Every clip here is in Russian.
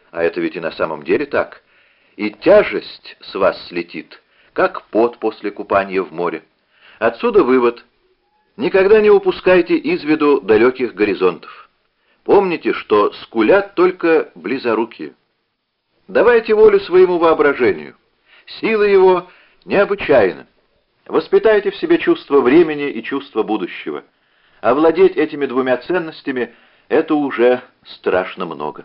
А это ведь и на самом деле так. И тяжесть с вас слетит, как пот после купания в море. Отсюда вывод. Никогда не упускайте из виду далеких горизонтов. Помните, что скулят только близорукие. Давайте волю своему воображению. Сила его необычайна. Воспитайте в себе чувство времени и чувство будущего. Овладеть этими двумя ценностями — это уже страшно много.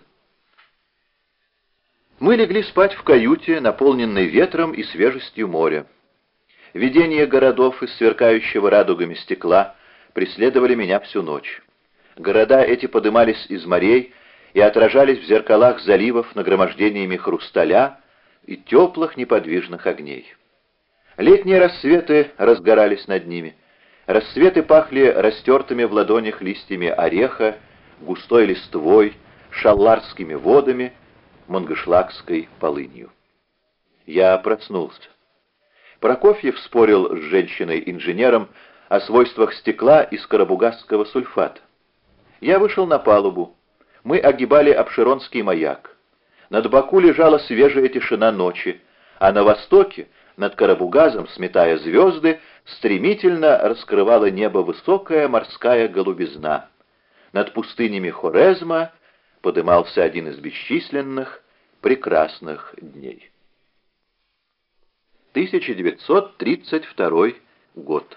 Мы легли спать в каюте, наполненной ветром и свежестью моря. Видения городов из сверкающего радугами стекла преследовали меня всю ночь. Города эти подымались из морей и отражались в зеркалах заливов нагромождениями хрусталя и теплых неподвижных огней. Летние рассветы разгорались над ними. Рассветы пахли растертыми в ладонях листьями ореха, густой листвой, шалларскими водами, мангышлакской полынью. Я проснулся. Прокофьев спорил с женщиной-инженером о свойствах стекла из карабугасского сульфата. Я вышел на палубу. Мы огибали Апшеронский маяк. Над Баку лежала свежая тишина ночи, а на востоке, над Карабугазом, сметая звезды, стремительно раскрывала небо высокая морская голубизна. Над пустынями Хорезма подымался один из бесчисленных прекрасных дней. 1932 год.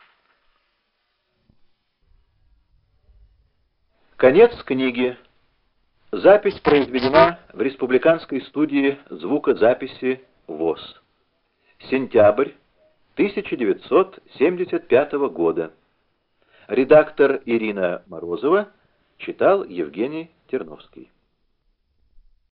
Конец книги. Запись произведена в Республиканской студии звукозаписи ВОС. Сентябрь 1975 года. Редактор Ирина Морозова, читал Евгений Терновский.